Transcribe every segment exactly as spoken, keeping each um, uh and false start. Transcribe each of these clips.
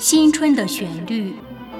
新春的旋律。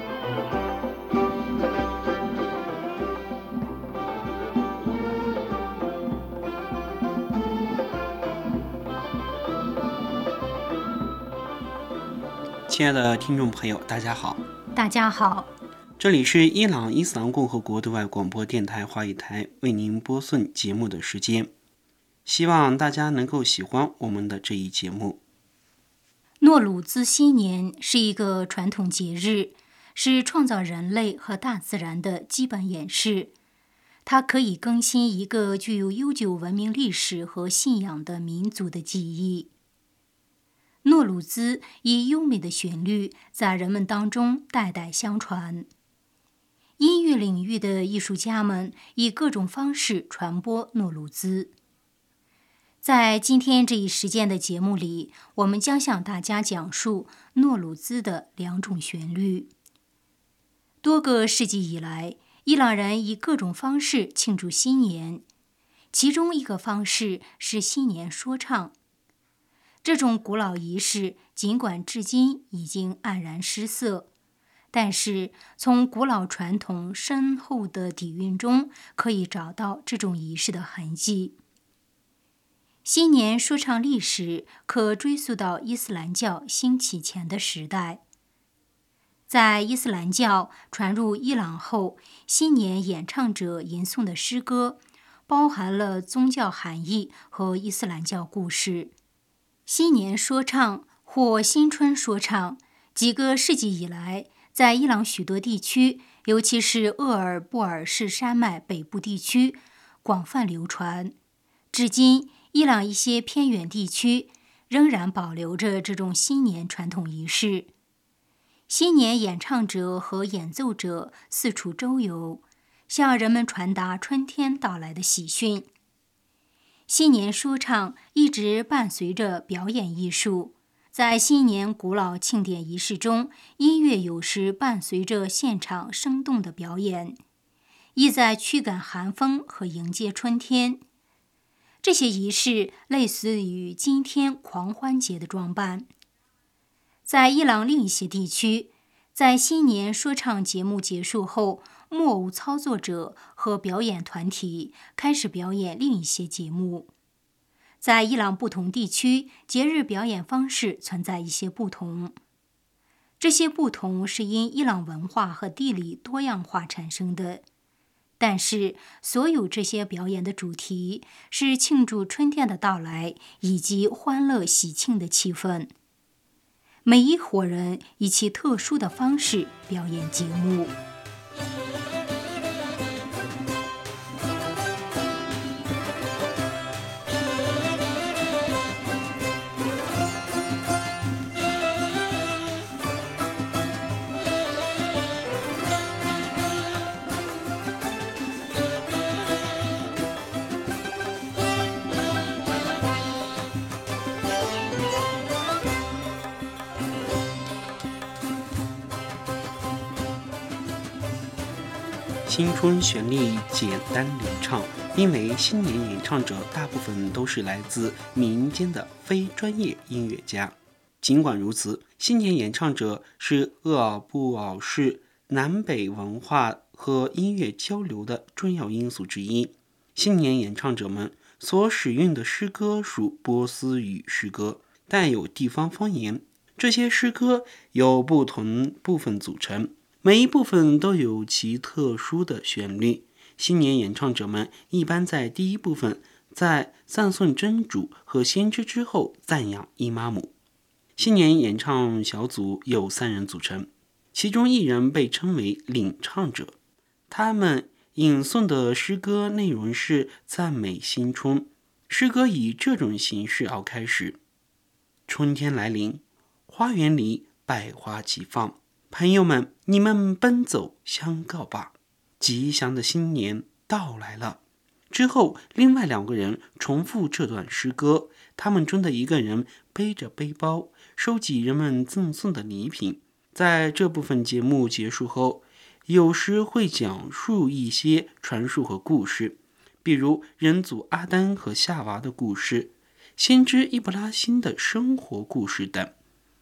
亲爱的听众朋友，大家好。 大家好， 这里是伊朗伊斯兰共和国对外广播电台华语台为您播送节目的时间，希望大家能够喜欢我们的这一节目。 诺鲁兹新年是一个传统节日，是创造人类和大自然的基本演示。它可以更新一个具有悠久文明历史和信仰的民族的记忆。诺鲁兹以优美的旋律在人们当中代代相传。音乐领域的艺术家们以各种方式传播诺鲁兹。在今天这一时间的节目里，我们将向大家讲述诺鲁兹的两种旋律。多个世纪以来，伊朗人以各种方式庆祝新年，其中一个方式是新年说唱。这种古老仪式尽管至今已经黯然失色，但是从古老传统深厚的底蕴中可以找到这种仪式的痕迹。新年说唱历史可追溯到伊斯兰教兴起前的时代。在伊斯兰教传入伊朗后，新年演唱者吟诵的诗歌包含了宗教含义和伊斯兰教故事。新年说唱或新春说唱，几个世纪以来，在伊朗许多地区，尤其是鄂尔布尔士山脉北部地区，广泛流传。至今，伊朗一些偏远地区仍然保留着这种新年传统仪式。新年演唱者和演奏者四处周游，向人们传达春天到来的喜讯。新年说唱一直伴随着表演艺术，在新年古老庆典仪式中，音乐有时伴随着现场生动的表演，意在驱赶寒风和迎接春天。这些仪式类似于今天狂欢节的装扮。在伊朗另一些地区，在新年说唱节目结束后，木偶操作者和表演团体开始表演另一些节目。在伊朗不同地区，节日表演方式存在一些不同。这些不同是因伊朗文化和地理多样化产生的。但是，所有这些表演的主题是庆祝春天的到来以及欢乐喜庆的气氛。每一伙人以其特殊的方式表演节目。 新春旋律简单流畅，因为新年演唱者大部分都是来自民间的非专业音乐家。尽管如此，新年演唱者是鄂尔布尔士南北文化和音乐交流的重要因素之一。新年演唱者们所使用的诗歌属波斯语诗歌，带有地方方言。这些诗歌由不同部分组成，每一部分都有其特殊的旋律。新年演唱者们一般在第一部分在赞颂真主和先知之后赞扬伊玛目。新年演唱小组由三人组成，其中一人被称为领唱者。他们吟诵的诗歌内容是赞美新春，诗歌以这种形式而开始：春天来临，花园里百花齐放，朋友们，你们奔走相告吧，吉祥的新年到来了。之后，另外两个人重复这段诗歌，他们中的一个人背着背包，收集人们赠送的礼品。在这部分节目结束后，有时会讲述一些传述和故事，比如人祖阿丹和夏娃的故事，先知伊布拉辛的生活故事等。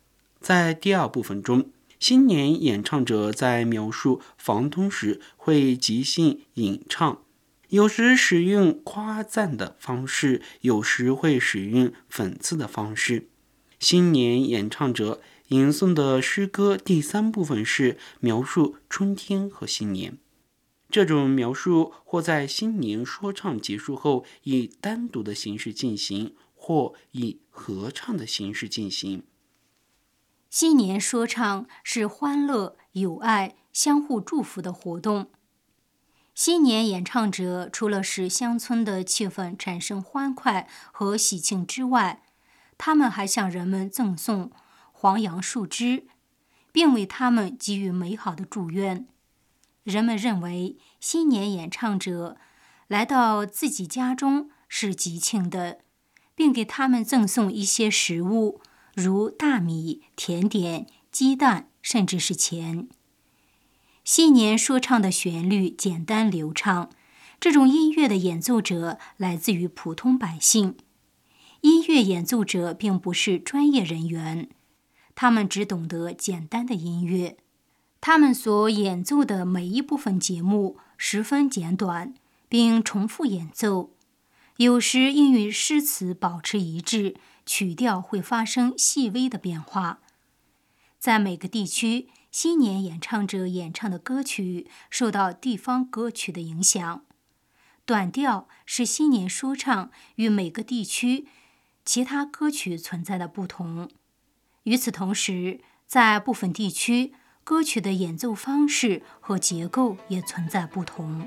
在第二部分中，新年演唱者在描述房东时会即兴吟唱，有时使用夸赞的方式，有时会使用讽刺的方式。新年演唱者吟诵的诗歌第三部分是描述春天和新年。这种描述或在新年说唱结束后以单独的形式进行，或以合唱的形式进行。 新年说唱是欢乐、友爱、相互祝福的活动。新年演唱者除了使乡村的气氛产生欢快和喜庆之外，他们还向人们赠送黄杨树枝，并为他们给予美好的祝愿。人们认为新年演唱者来到自己家中是吉庆的，并给他们赠送一些食物，如大米、甜点、鸡蛋，甚至是钱。新年说唱的旋律简单流畅，这种音乐的演奏者来自于普通百姓。音乐演奏者并不是专业人员，他们只懂得简单的音乐。他们所演奏的每一部分节目十分简短，并重复演奏。有时因与诗词保持一致，曲调会发生细微的变化。在每个地区，新年演唱者演唱的歌曲受到地方歌曲的影响。短调是新年说唱与每个地区其他歌曲存在的不同。与此同时，在部分地区，歌曲的演奏方式和结构也存在不同。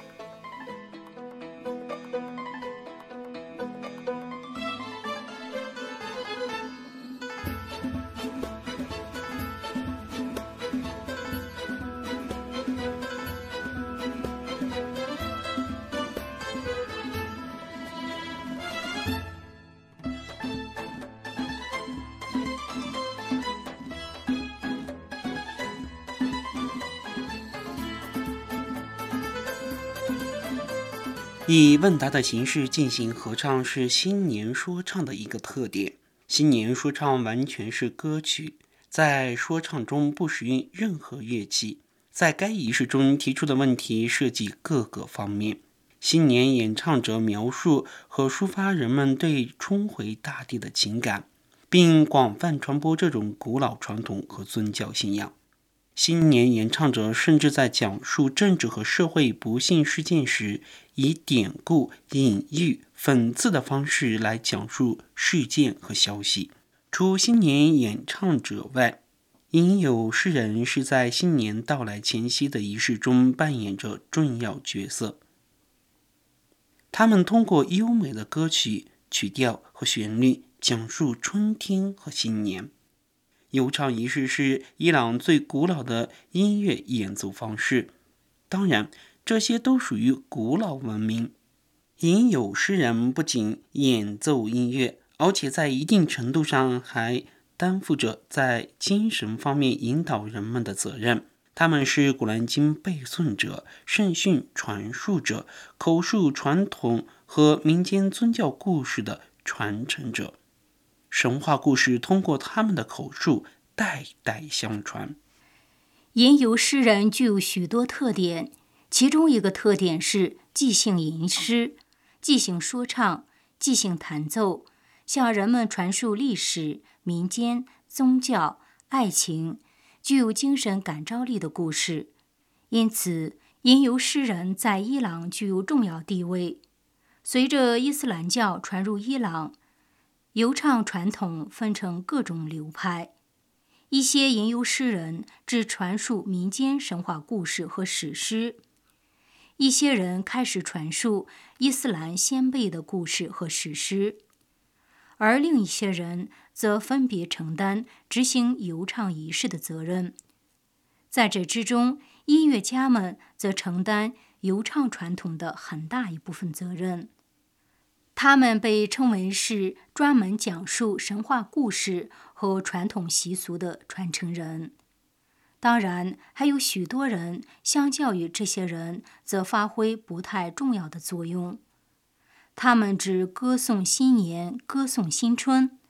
以问答的形式进行合唱是新年说唱的一个特点。新年说唱完全是歌曲，在说唱中不使用任何乐器。在该仪式中提出的问题涉及各个方面。新年演唱者描述和抒发人们对重回大地的情感，并广泛传播这种古老传统和宗教信仰。新年演唱者甚至在讲述政治和社会不幸事件时，以典故、隐喻、讽刺的方式来讲述事件和消息。除新年演唱者外，吟游诗人是在新年到来前夕的仪式中扮演着重要角色。他们通过优美的歌曲、曲调和旋律讲述春天和新年。游唱仪式是伊朗最古老的音乐演奏方式，当然，这些都属于古老文明。吟游诗人不仅演奏音乐，而且在一定程度上还担负着在精神方面引导人们的责任。他们是古兰经背诵者、圣训传述者、口述传统和民间宗教故事的传承者。神话故事通过他们的口述代代相传。 吟游诗人具有许多特点，其中一个特点是即兴吟诗、即兴说唱、即兴弹奏，向人们传述历史、民间、宗教、爱情，具有精神感召力的故事。因此，吟游诗人在伊朗具有重要地位。随着伊斯兰教传入伊朗，游唱传统分成各种流派。一些吟游诗人只传述民间神话故事和史诗，一些人开始传述伊斯兰先辈的故事和史诗，而另一些人则分别承担执行游唱仪式的责任。在这之中，音乐家们则承担游唱传统的很大一部分责任。他们被称为是专门讲述神话故事和传统习俗的传承人。当然，还有许多人相较于这些人则发挥不太重要的作用。他们只歌颂新年，歌颂新春，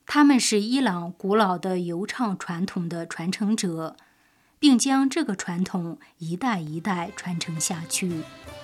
他们是伊朗古老的游唱传统的传承者，并将这个传统一代一代传承下去。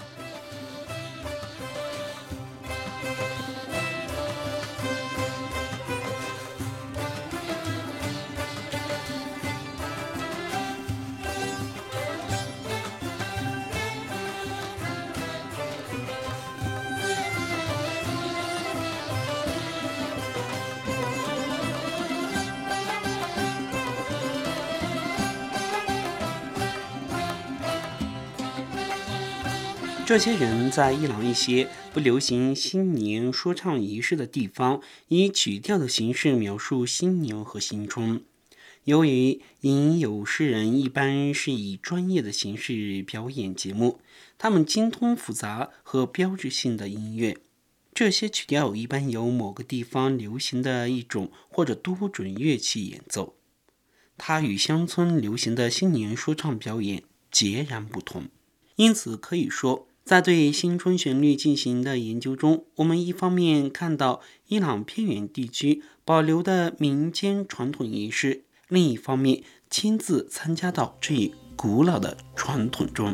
这些人在伊朗一些不流行新年说唱仪式的地方，以曲调的形式描述新年和新春。由于吟游诗人一般是以专业的形式表演节目，他们精通复杂和标志性的音乐。这些曲调一般由某个地方流行的一种或者多种乐器演奏，它与乡村流行的新年说唱表演截然不同。因此可以说，在对新春旋律进行的研究中，我们一方面看到伊朗偏远地区保留的民间传统仪式，另一方面亲自参加到这一古老的传统中。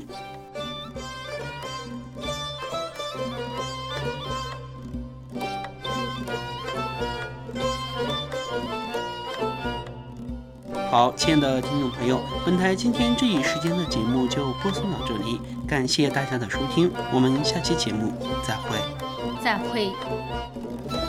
好，亲爱的听众朋友，本台今天这一时间的节目就播送到这里，感谢大家的收听，我们下期节目再会。 再会。